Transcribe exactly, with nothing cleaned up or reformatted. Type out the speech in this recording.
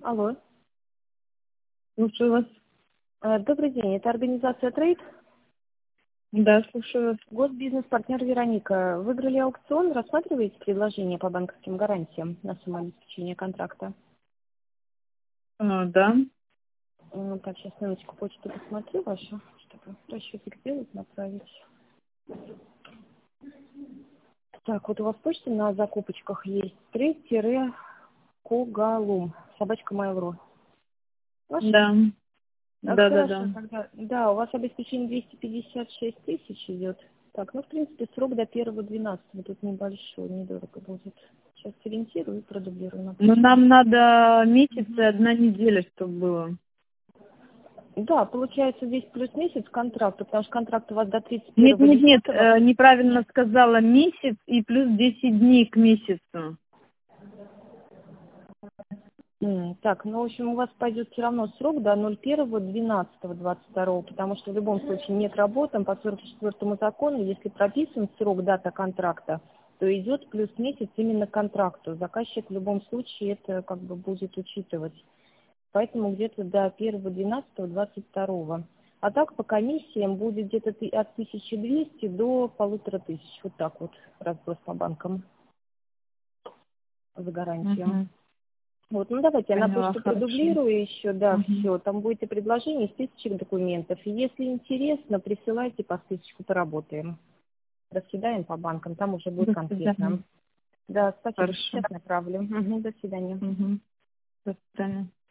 Алло. Слушаю вас. Э, Добрый день, это организация Трейд, Да, слушаю вас. госбизнес-партнер Вероника. Выиграли аукцион, рассматриваете предложение по банковским гарантиям на самообеспечение контракта? А, да. М, Так, сейчас минуточку почту посмотрю вашу, чтобы расчетик сделать, направить. Так, вот у вас почта на закупочках есть трейд-когалум, собачка Mail.ru. Ваша? Да. А, Да, да, хорошо, да. тогда, да, у вас обеспечение двести пятьдесят шесть тысяч идет. Так, ну, в принципе, срок до первого двенадцатого, тут небольшой, недорого будет. Сейчас ориентирую и продублирую на Но почту. нам надо месяц и Мгм. одна неделя, чтобы было. Да, получается здесь плюс месяц контракта, потому что контракт у вас до тридцать Нет, первого нет, нет, десятого. э, неправильно сказала, месяц и плюс десять дней к месяцу. М, Так, ну, в общем, у вас пойдет все равно срок до ноль первого двенадцатого двадцать второго, потому что в любом случае нет работы по сорок четвёртому закону, если прописан срок дата контракта, то идет плюс месяц именно к контракту. Заказчик в любом случае это как бы будет учитывать. Поэтому где-то до первого двенадцатого двадцать второго. А так по комиссиям будет где-то ты- от тысячи двухсот до полутора тысяч. Вот так вот разброс по банкам за гарантию. Угу. Вот, ну давайте, я на Поняла, почту хорошо. продублирую еще, да, Угу. все. Там будет и предложение, и списочек документов. И если интересно, присылайте по списочку, поработаем. Раскидаем по банкам, там уже будет До свидания. конкретно. Да, спасибо, Хорошо. сейчас направлю. Мгм, до свидания. Угу. До свидания.